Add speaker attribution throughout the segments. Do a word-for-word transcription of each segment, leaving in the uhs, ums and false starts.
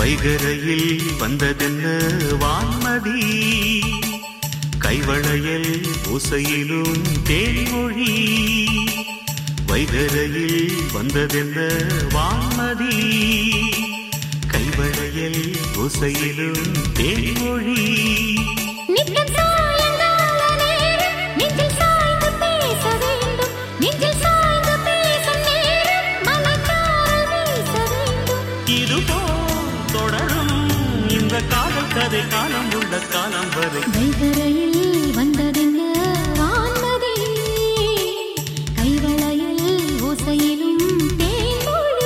Speaker 1: வைகரையில் வந்ததென்ன வான்மதி, கைவளையல் ஓசையிலும் தேன்மொழி. வைகரையில் வந்ததென்ன வான்மதி, கைவளையல் ஓசையிலும் தேன்மொழி. காதல் கதை காலம் உள்ள காலம் வரை
Speaker 2: வைகரையில் வந்ததென்ன வான்மதி, கைவளையல் ஓசையிலும் தேன்மொழி.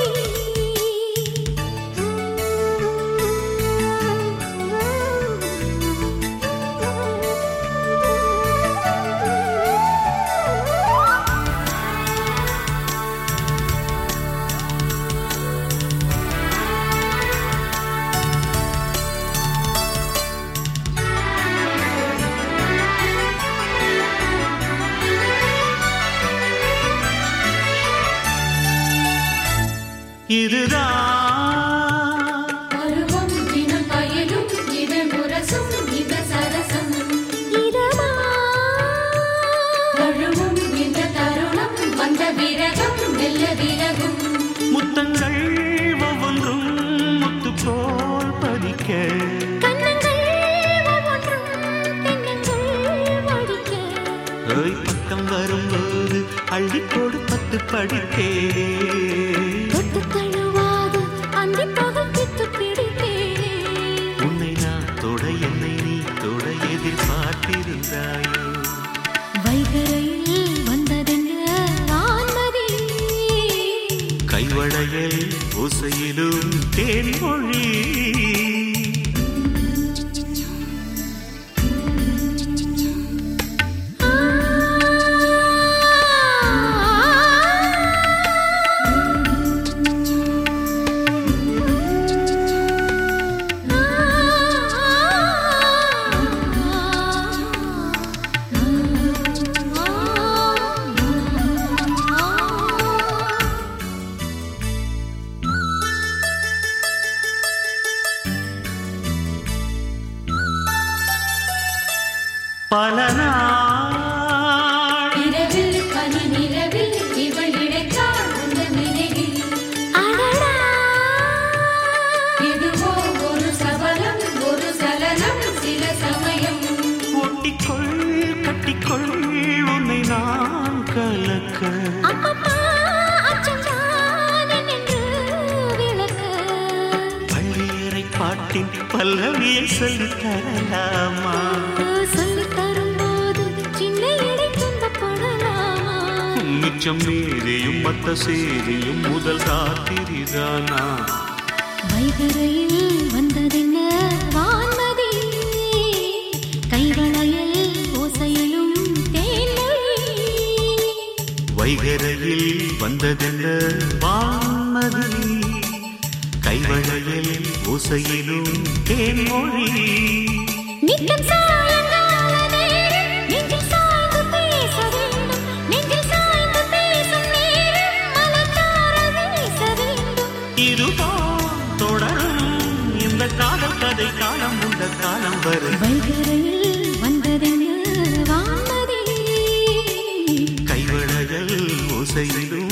Speaker 1: இதுதான்
Speaker 2: பருவம் தினம் பயலும் இது முரசும் இது சரசம். இதமா பருவம் இந்த தருணம் வந்த விரகம் வெல்ல விரகும்.
Speaker 1: முத்தங்கள் ஒவ்வொன்றும் முத்து போல் பதிக்க,
Speaker 2: கண்ணங்கள் ஒவ்வொன்றும் தென்னங்கள் வடிக்க.
Speaker 1: பக்கம் வரும்போது அள்ளி போடு பத்து படித்தே, உன்னை நான் தொட என்னை நீ தொட எதிர்பார்த்திருந்தாயோ.
Speaker 2: வைகரையில் வந்ததென்ன வான்மதி,
Speaker 1: கைவளையல் ஓசையிலும் தேன்மொழி. பல நாள்
Speaker 2: இரவில் பனி நிலவில் இவள் இடைத்தாள் அந்த நினைவில். அடடா இதுவோ ஒரு சபலம் ஒரு சலனம் சில சமயம்.
Speaker 1: ஒட்டிக்கொள் கட்டிக்கொள் உன்னை நான் கலக்க,
Speaker 2: அப்பப்பா அச்சம்தான் என்று விளக்க.
Speaker 1: பள்ளியறை பாட்டின் பல்லவியை சொல்லித் தரலாமா,
Speaker 2: சொல்லித் தரும்போது சின்ன இடை துன்பப்படலாமா.
Speaker 1: மிச்சம் மீறியும் மத்த சேரியும் முதல் ராத்திரிதானா.
Speaker 2: வைகரையில் வந்ததென்ன வான்மதி, கைவளையல் ஓசையிலும் தேன்மொழி.
Speaker 1: வைகரையில் வந்ததென்ன வான்மதி, கைவளையல் ஓசையிலும் தேன்மொழி.
Speaker 2: நித்தம் சாயங்கால நேரம் நெஞ்சில் சாய்ந்து பேச வேண்டும், நெஞ்சில் சாய்ந்து பேசும் நேரம் மலர்த்தாரல் வீச வேண்டும்.
Speaker 1: இதுதான் தொடரும் இந்த காதல் கதை காலம் உள்ள காலம் வரை.
Speaker 2: வைகரையில் வந்ததென்ன வான்மதி,
Speaker 1: கைவளையல் ஓசையிலும்